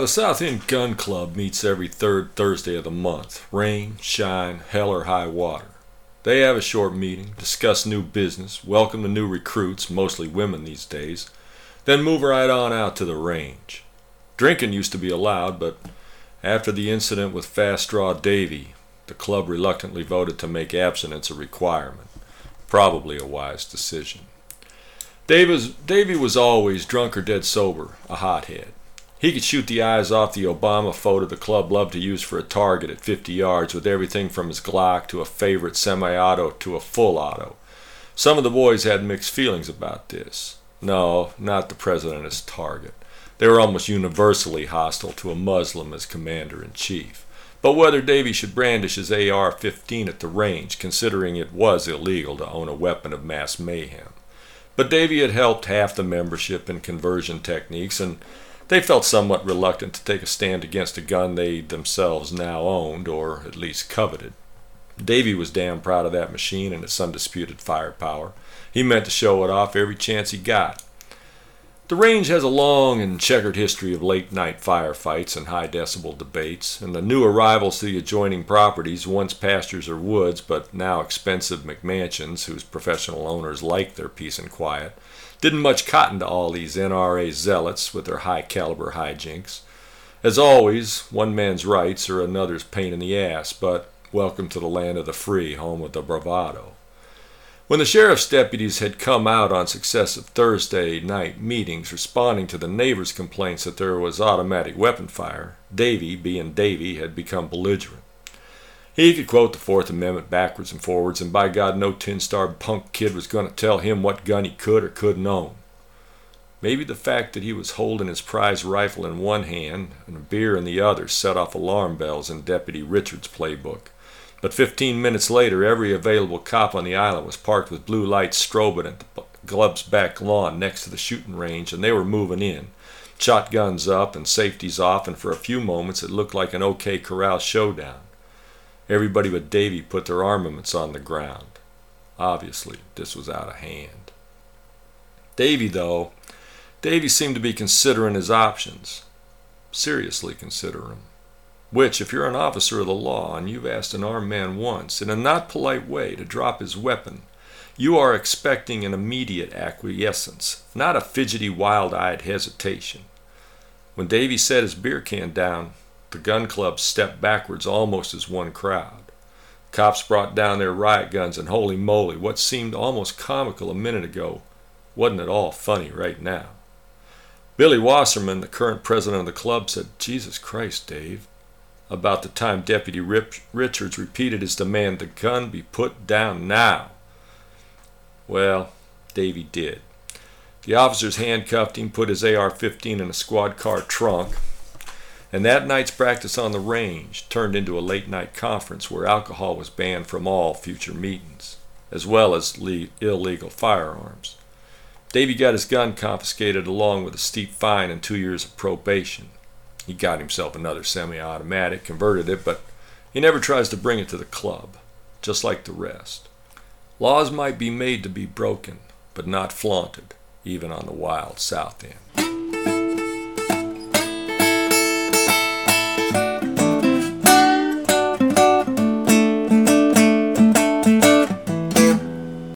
The South End Gun Club meets every third Thursday of the month, rain, shine, hell or high water. They have a short meeting, discuss new business, welcome the new recruits, mostly women these days, then move right on out to the range. Drinking used to be allowed, but after the incident with Fast Straw Davy, the club reluctantly voted to make abstinence a requirement. Probably a wise decision. Davy was always, drunk or dead sober, a hothead. He could shoot the eyes off the Obama photo the club loved to use for a target at 50 yards with everything from his Glock to a favorite semi-auto to a full auto. Some of the boys had mixed feelings about this. No, not the president as target. They were almost universally hostile to a Muslim as commander-in-chief. But whether Davy should brandish his AR-15 at the range, considering it was illegal to own a weapon of mass mayhem. But Davy had helped half the membership in conversion techniques, and they felt somewhat reluctant to take a stand against a gun they themselves now owned, or at least coveted. Davy was damn proud of that machine and its undisputed firepower. He meant to show it off every chance he got. The range has a long and checkered history of late-night firefights and high-decibel debates, and the new arrivals to the adjoining properties, once pastures or woods, but now expensive McMansions, whose professional owners liked their peace and quiet, didn't much cotton to all these NRA zealots with their high-caliber hijinks. As always, one man's rights are another's pain in the ass, but welcome to the land of the free, home of the bravado. When the sheriff's deputies had come out on successive Thursday night meetings responding to the neighbors' complaints that there was automatic weapon fire, Davy, being Davy, had become belligerent. He could quote the Fourth Amendment backwards and forwards, and by God, no tin-starved punk kid was going to tell him what gun he could or couldn't own. Maybe the fact that he was holding his prize rifle in one hand and a beer in the other set off alarm bells in Deputy Richard's playbook. But 15 minutes later, every available cop on the island was parked with blue lights strobing at the club's back lawn next to the shooting range, and they were moving in. Shotguns up and safeties off, and for a few moments it looked like an OK Corral showdown. Everybody but Davy put their armaments on the ground. Obviously, this was out of hand. Davy seemed to be considering his options. Seriously considering them. Which, if you're an officer of the law and you've asked an armed man once, in a not polite way, to drop his weapon, you are expecting an immediate acquiescence, not a fidgety, wild-eyed hesitation. When Davy set his beer can down, the gun club stepped backwards almost as one crowd. Cops brought down their riot guns, and holy moly, what seemed almost comical a minute ago wasn't at all funny right now. Billy Wasserman, the current president of the club, said, "Jesus Christ, Dave," about the time Deputy Richards repeated his demand the gun be put down now. Well, Davy did. The officers handcuffed him, put his AR-15 in a squad car trunk, and that night's practice on the range turned into a late-night conference where alcohol was banned from all future meetings, as well as illegal firearms. Davy got his gun confiscated along with a steep fine and 2 years of probation. He got himself another semi-automatic, converted it, but he never tries to bring it to the club, just like the rest. Laws might be made to be broken, but not flaunted, even on the wild South End.